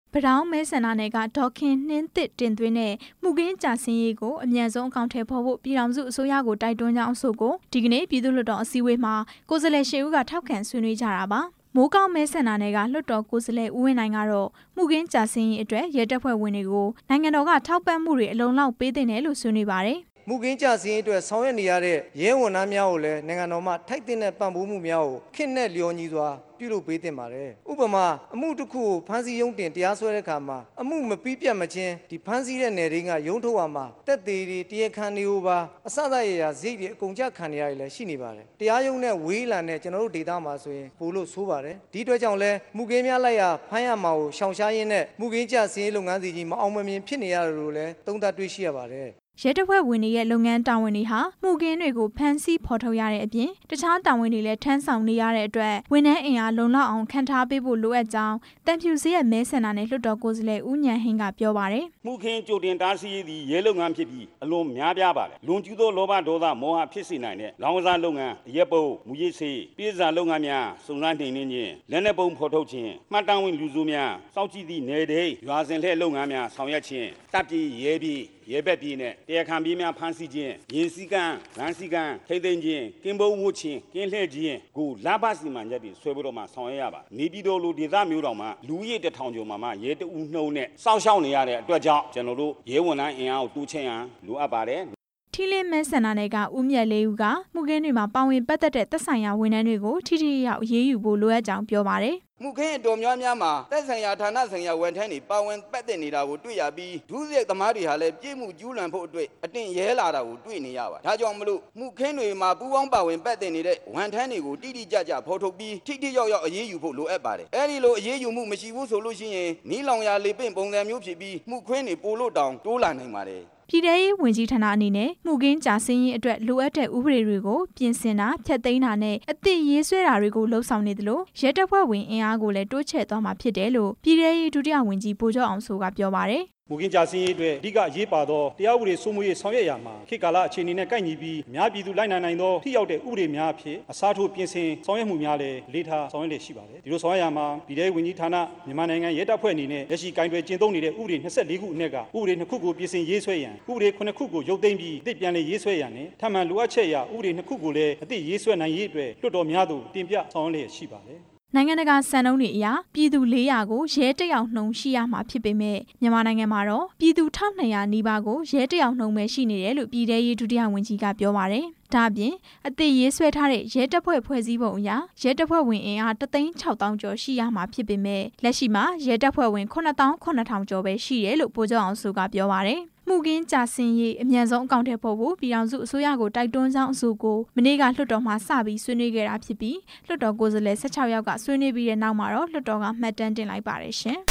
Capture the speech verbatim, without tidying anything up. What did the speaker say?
ပဒေါင်းမဲဆန္ဒနယ်ကဒေါ်ခင်နှင်းသစ်တင်သွင်းတဲ့မှုခင်းကြာဆင်းရေးကိုအမြန်ဆုံးအကောင့်ထဲပေါ်ဖို့ပြည်ထောင်စုအစိုးရကိုတိုက်တွန်းကြောင်းအဆိုကိုဒီကနေ့ပြည်သူ့လွှတ်တော်အစည်းအဝေးမှာကိုယ်စားလှယ်ရှစ်ဦးကထောက်ခံဆွေးနွေးကြတာပါမိုးကောင်းမဲဆန္ဒနယ်ကလွှတ်တော်ကိုယ်စားလှယ်ဦးဝင်းနိုင်ကတော့မှုခင်းကြာဆင်းရေးအတွက်ရဲတပ်ဖွဲ့ဝင်တွေကိုနိုင်ငံတော်ကထောက်ပံ့မှုတွေအလုံးလောက်ပေးသင့်တယ်လို့ဆွေးနွေးပါတယ်မှုခင်းကြစင်းအတွက်ဆောင်ရွက်နေရတဲ့ရဲဝန်ထမ်းများကိုလည်းနိုင်ငံတော်မှထိုက်တဲ့ပံ့ပိုးမှုများကိုခင့်နဲ့လျော်ညီစွာပြုလုပ်ပေးသင့်ပါတယ်။ဥပမာအမှုတစ်ခုကိုဖမ်းဆီးရုံးတင်တရားစွဲတဲ့အခါမှာအမှုမပြီးပြတ်မချင်းဒီဖမ်းဆီးတဲ့နယ်ရင်းကရုံးထုတ်ရမှာတက်သေးတွေတရားခံတွေကိုပါအစစရရဈေးတွေအကုန်ကျခံရရလည်းရှိနေပါတယ်။တရားရုံးနဲ့ဝေးလံတဲ့ကျွန်တော်တို့ဒေသမှာဆိုရင်ပို့လို့ဆိုးပါတယ်။ဒီအတွက်ကြောင့်လဲမှုခင်းများလိုက်ရဖမ်းရမှာကိုရှောင်ရှားရင်းနဲ့မှုခင်းကြစင်းလုပ်ငန်းစီကြီးမအောင်မမြင်ဖြစ်နေရတယ်လို့လည်းသုံးသပ်တွေ့ရှိရပါတယ်ရဲတပ်ဖွဲ့ဝင်တွေရဲ့လုပ်ငန်းတာဝန်တွေဟာမှုခင်းတွေကိုဖမ်းဆီးဖော်ထုတ်ရတဲ့အပြင်တခြားတာဝန်တွေလည်းထမ်းဆောင်နေရတဲ့အတွက်ဝန်ထမ်းအင်အားလုံလောက်အောင်ခံထားပေးဖို့လိုအပ်ကြောင်းတန်ဖြူစည်းရဲ့မဲဆန္ဒနဲ့လွှတ်တော်ကိုယ်စားလှယ်ဦးဉာဏ်ဟင်းကပြောပါတယ်မှုခင်းကြိုတင်တားဆီးရေးသည်ရဲလုပ်ငန်းဖြစ်ပြီးအလွန်များပြားပါတယ်လွန်ကျူးသောလောဘဒေါသမောဟဖြစ်စေနိုင်တဲ့လောင်စာလုပ်ငန်းရဲပုတ်မူရစ်စေးပြည်စာလုပ်ငန်းများစုံစမ်းနှိမ်နှင်းခြင်းလက်နက်ပုံဖော်ထုတ်ခြင်းမှတ်တမ်းဝင်လူစုများစောင့်ကြည့်သည့်နယ်ဒိရွာစဉ်လှည့်လုပ်ငန်းများဆောင်ရွက်ခြင်းတပ်ပြည်ရဲပြည်ရဲဘက်ပြည်နဲ့တရားခံပြည်များဖမ်းဆီးခြင်းရင်းစည်းကမ်းလမ်းစည်းကမ်းထိသိမ်းခြင်းကင်းဘုံဝှချင်းကင်းလှည့်ခြင်းကိုလဘစီမံချက်တွေဆွဲပြီးတော့မှဆောင်ရွက်ရပါနေပြည်တော်လူဒေသမျိုးတော်မှာလူကြီးတစ်ထောင်ကျော်မှာမှရဲတအူးနှုံနဲ့စောင့်ရှောက်နေရတဲ့အတွက်ကြောင့်ကျွန်တော်တို့ရဲဝန်ထမ်းအင်အားကိုတိုးချဲ့ရန်လိုအပ်ပါတယ်ထီလင်းမဲဆန္ဒနယ်ကဦးမြတ်လေးဦးကမှုခင်းတွေမှာပါဝင်ပတ်သက်တဲ့သက်ဆိုင်ရာဝန်ထမ်းတွေကိုထိထိရောက်အရေးယူဖို့လိုအပ်ကြောင်းပြောပါတယ်မှုခင်းအတော်များများမှာသက်ဆိုင်ရာဌာနဆိုင်ရာဝန်ထမ်းတွေပါဝင်ပတ်သက်နေတာကိုတွေ့ရပြီးဒုစရိုက်သမားတွေဟာလည်းပြည့်မှုကျူးလွန်ဖို့အတွက်အတင်းရဲလာတာကိုတွေ့နေရပါတယ်။ဒါကြောင့်မလို့မှုခင်းတွေမှာပူးပေါင်းပါဝင်ပတ်သက်နေတဲ့ဝန်ထမ်းတွေကိုတိတိကျကျဖော်ထုတ်ပြီးထိထိရောက်ရောက်အရေးယူဖို့လိုအပ်ပါတယ်။အဲဒီလိုအရေးယူမှုမရှိဘူးဆိုလို့ရှိရင်နီးလောင်ရာလေပင့်ပုံစံမျိုးဖြစ်ပြီးမှုခင်းတွေပိုလို့တောင်တိုးလာနိုင်ပါတယ်။ပြည်ထောင်ရေးဝန်ကြီးဌာနအနေနဲ့မှုခင်းကြာဆင်းရေးအတွက်လိုအပ်တဲ့ဥပဒေတွေကိုပြင်ဆင်တာဖျက်သိမ်းတာနဲ့အသစ်ရေးဆွဲတာတွေကိုလှုံ့ဆော်နေသလိုရဲတပ်ဖွဲ့ဝင်အင်အားကိုလည်းတိုးချဲ့သွားမှာဖြစ်တယ်လို့ပြည်ထောင်ရေးဒုတိယဝန်ကြီးဗိုလ်ချုပ်အောင်စိုးကပြောပါတယ်မှုခင်းကြာဆင်းရေးအတွက်အဓိကအရေးပါသောတရားဥပဒေစိုးမိုးရေးဆောင်ရွက်ရမှာခေတ်ကာလအခြေအနေနဲ့ကိုက်ညီပြီးအများပြည်သူလိုက်နိုင်နိုင်သောထိရောက်တဲ့ဥပဒေများအဖြစ်အစားထိုးပြင်ဆင်ဆောင်ရွက်မှုများလည်းလေးထားဆောင်ရွက်လျက်ရှိပါတယ်ဒီလိုဆောင်ရွက်ရမှာပြည်ထောင်ရေးဝန်ကြီးဌာနမြန်မာနိုင်ငံရဲတပ်ဖွဲ့အနေနဲ့လက်ရှိကင်တွယ်ကျင့်သုံးနေတဲ့ဥပဒေနှစ်လေးခုအနက်ကဥပဒေနှစ်ခုကိုပြင်ဆင်ရေးဆွဲရန်ဥပဒေခုနှစ်ခုကိုရုပ်သိမ်းပြီးအသစ်ပြန်လည်ရေးဆွဲရန်နဲ့ထပ်မံလိုအပ်ချက်အရဥပဒေနှစ်ခုကိုလည်းအသစ်ရေးဆွဲနိုင်ရေးအတွက်လွှတ်တော်များသို့တင်ပြဆောင်ရွက်လျက်ရှိပါတယ်နိုင်ငံတကာစံနှုန်းတွေအရပြည်သူ၄ရာကိုရဲတယောက်နှုန်းရှိရမှာဖြစ်ပေမဲ့မြန်မာနိုင်ငံမှာတော့ပြည်သူတစ်ထောင်နှစ်ရာနီးပါးကိုရဲတယောက်နှုန်းပဲရှိနေတယ်လို့ပြည်ထောင်ရေးဒုတိယဝန်ကြီးကပြောပါတယ်။ဒါ့အပြင်အသစ်ရေးဆွဲထားတဲ့ရဲတပ်ဖွဲ့ဖွဲ့စည်းပုံအရရဲတပ်ဖွဲ့ဝင်အင်အားတသိန်းခြောက်သောင်းကျော်ရှိရမှာဖြစ်ပေမဲ့လက်ရှိမှာရဲတပ်ဖွဲ့ဝင်ခုနှစ်သောင်းခုနှစ်ထောင်ကျော်ပဲရှိတယ်လို့ဗိုလ်ချုပ်အောင်စိုးကပြောပါတယ်။မှုခင်းကြာဆင်းရေးအမြန်ဆုံးအကောင့်ထဲပေါ်ဖို့ပြည်ထောင်စုအစိုးရကိုတိုက်တွန်းကြောင်းအဆိုကိုမနေ့ကလွှတ်တော်မှာစပြီးဆွေးနွေးခဲ့တာဖြစ်ပြီးလွှတ်တော်ကိုယ်စားလှယ်၁၆ယောက်ကဆွေးနွေးပြီးတဲ့နောက်မှာတော့လွှတ်တော်ကမှတ်တမ်းတင်လိုက်ပါတယ်ရှင်။